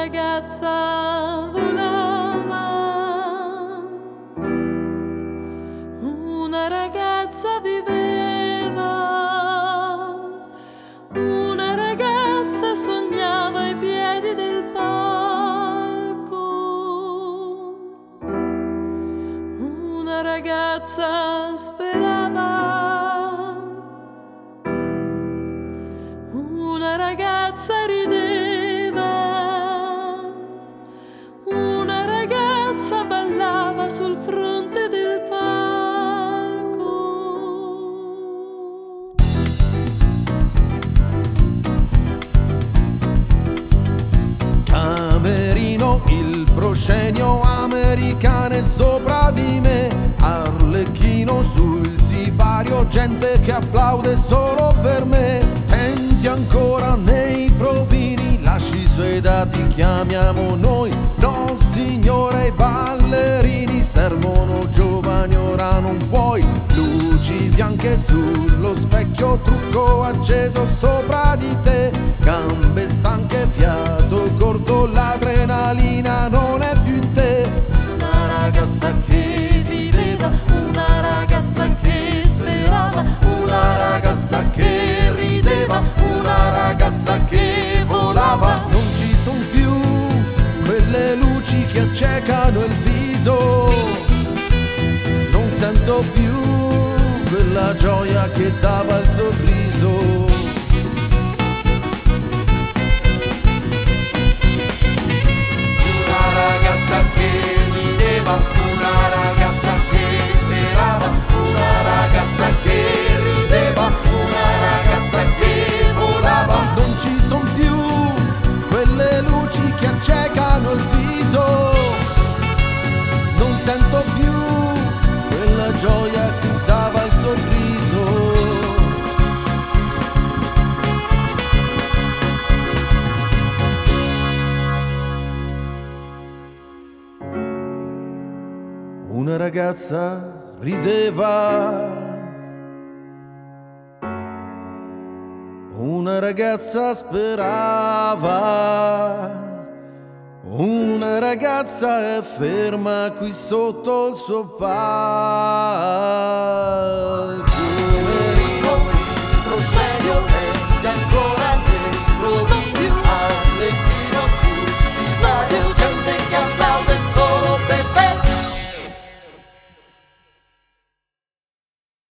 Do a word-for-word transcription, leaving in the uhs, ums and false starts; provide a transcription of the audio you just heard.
ragazza volava, una ragazza viveva, una ragazza sognava ai piedi del palco, una ragazza sperava, una ragazza rideva, una ragazza ballava sul fronte del palco. Camerino, il proscenio americano sopra di me, Arlecchino sul sipario, gente che applaude solo per me. Tenti ancora nei provini, lasci i suoi dati, chiamiamo noi. No signore, i ballerini servono giovani, ora non puoi. Luci bianche sullo specchio, trucco acceso sopra di te, gambe stanche, fiato corto, l'adrenalina non è più in te. Una ragazza che viveva, una ragazza che sperava, Una ragazza che rideva, una ragazza che volava. Non ci son più quelle luci che accecano il viso, non sento più quella gioia che dava il sorriso. Una ragazza che rideva, una ragazza che sperava, una ragazza che rideva, una ragazza che volava. Non ci son più quelle luci che accecano il viso, non sento più quella gioia che dava il sorriso. Una ragazza rideva, una ragazza sperava, una ragazza è ferma qui sotto il suo palco.